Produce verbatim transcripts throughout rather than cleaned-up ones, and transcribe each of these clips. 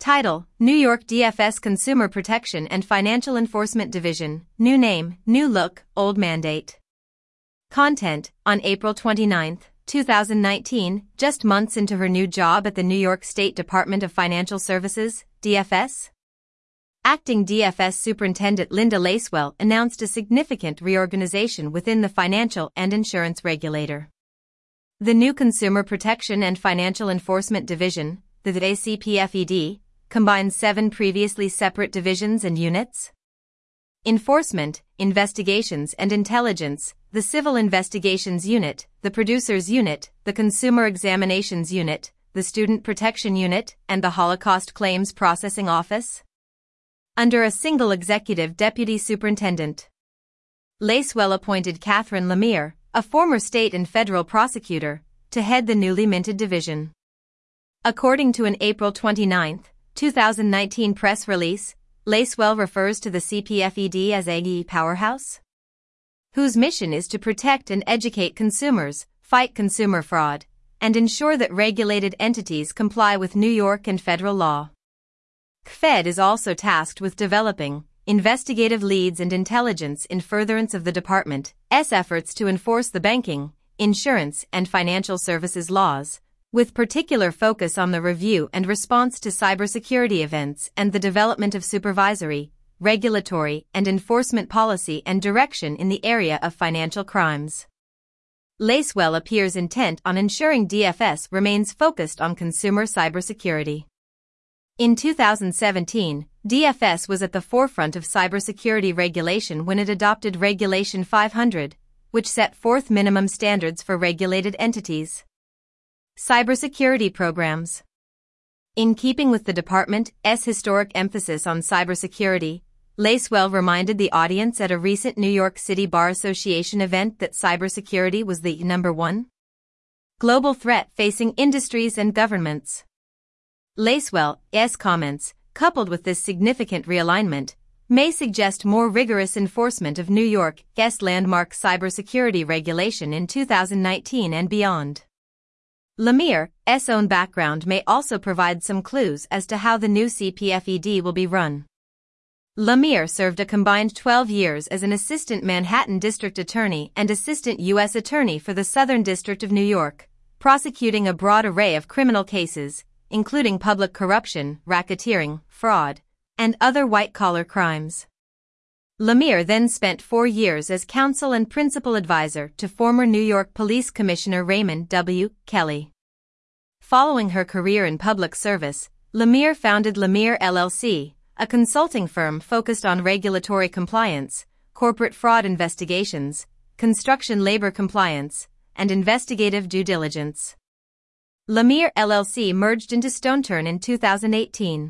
Title: New York D F S Consumer Protection and Financial Enforcement Division. New name, new look, old mandate. Content: On April twenty-ninth, two thousand nineteen, just months into her new job at the New York State Department of Financial Services, D F S, Acting D F S Superintendent Linda Lacewell announced a significant reorganization within the financial and insurance regulator. The new Consumer Protection and Financial Enforcement Division, the A C P F E D, combines seven previously separate divisions and units: Enforcement, Investigations and Intelligence, the Civil Investigations Unit, the Producers Unit, the Consumer Examinations Unit, the Student Protection Unit, and the Holocaust Claims Processing Office, under a single executive deputy superintendent. Lacewell appointed Catherine Lemire, a former state and federal prosecutor, to head the newly minted division. According to an April twenty-ninth, two thousand nineteen press release, Lacewell refers to the C P F E D as a powerhouse, whose mission is to protect and educate consumers, fight consumer fraud, and ensure that regulated entities comply with New York and federal law. C F E D is also tasked with developing investigative leads and intelligence in furtherance of the department's efforts to enforce the banking, insurance, and financial services laws, with particular focus on the review and response to cybersecurity events and the development of supervisory, regulatory, and enforcement policy and direction in the area of financial crimes. Lacewell appears intent on ensuring D F S remains focused on consumer cybersecurity. In two thousand seventeen, D F S was at the forefront of cybersecurity regulation when it adopted Regulation five hundred, which set forth minimum standards for regulated entities' cybersecurity programs. In keeping with the department's historic emphasis on cybersecurity, Lacewell reminded the audience at a recent New York City Bar Association event that cybersecurity was the number one global threat facing industries and governments. Lacewell's comments, coupled with this significant realignment, may suggest more rigorous enforcement of New York's landmark cybersecurity regulation in two thousand nineteen and beyond. Lemire's own background may also provide some clues as to how the new C P F E D will be run. Lemire served a combined twelve years as an assistant Manhattan District Attorney and assistant U S Attorney for the Southern District of New York, prosecuting a broad array of criminal cases, including public corruption, racketeering, fraud, and other white-collar crimes. Lemire then spent four years as counsel and principal advisor to former New York Police Commissioner Raymond W. Kelly. Following her career in public service, Lemire founded Lemire L L C, a consulting firm focused on regulatory compliance, corporate fraud investigations, construction labor compliance, and investigative due diligence. Lemire L L C merged into StoneTurn in two thousand eighteen.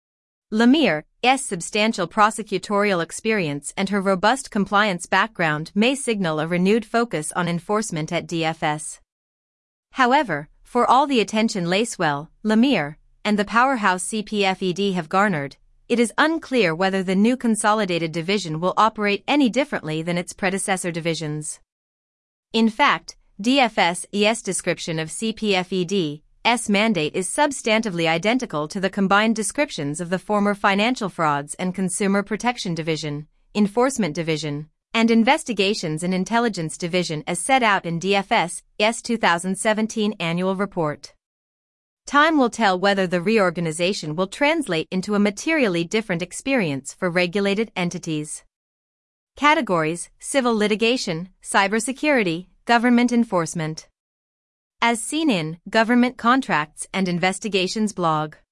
Lemire's substantial prosecutorial experience and her robust compliance background may signal a renewed focus on enforcement at D F S. However, for all the attention Lacewell, Lemire, and the powerhouse C P F E D have garnered, it is unclear whether the new consolidated division will operate any differently than its predecessor divisions. In fact, D F S's description of C P F E D's mandate is substantively identical to the combined descriptions of the former Financial Frauds and Consumer Protection Division, Enforcement Division, and Investigations and Intelligence Division as set out in D F S's two thousand seventeen annual report. Time will tell whether the reorganization will translate into a materially different experience for regulated entities. Categories: Civil litigation, cybersecurity, government enforcement. As seen in Government Contracts and Investigations blog.